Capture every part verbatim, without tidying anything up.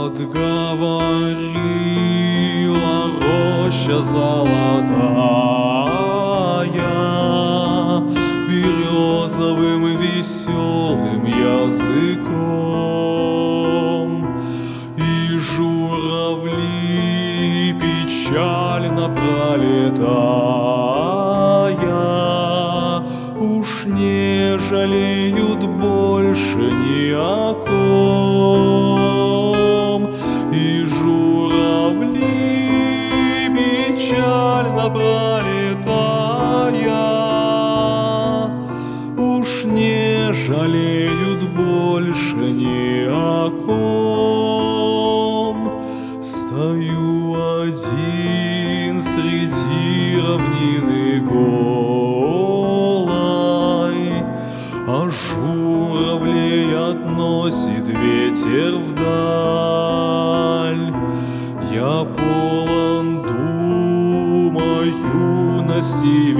Отговорила роща золотая березовым веселым языком, и журавли печально пролетая уж не жалеют больше ни о ком. И журавли печально пролетая уж не жалеют больше ни о ком. Стою один среди равнины голой, а журавлей относит ветер вдаль. Я полон дума юности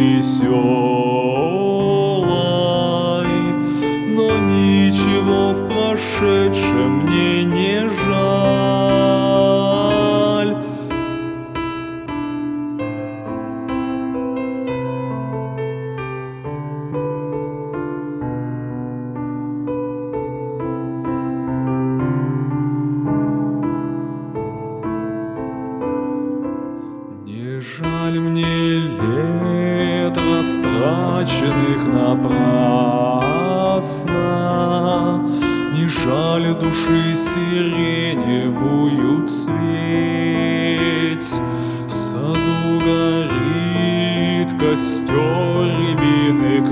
веселой, но ничего в прошедшем мне не жаль. Не жаль мне лет, растраченных напрасно, не жаль души сиреневую цветь. В саду горит костер рябины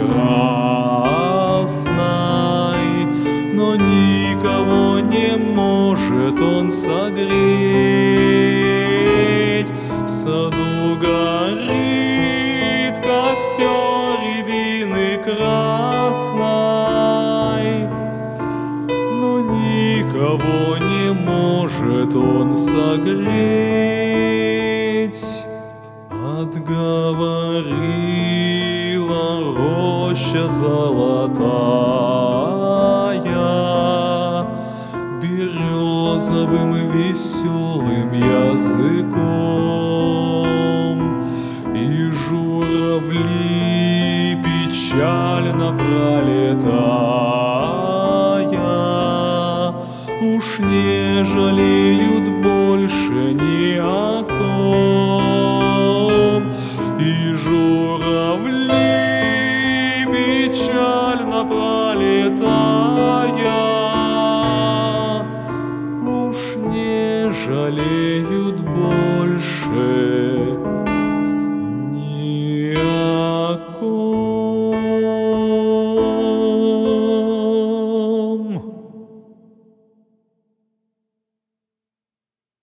красной, но никого не может он согреть. В саду горит костер рябины красной, но никого не может он согреть. Отговорила роща золотая березовым веселым языком, и журавли печально пролетая уж не жалеют больше ни о ком. И журавли печально пролетая уж не жалеют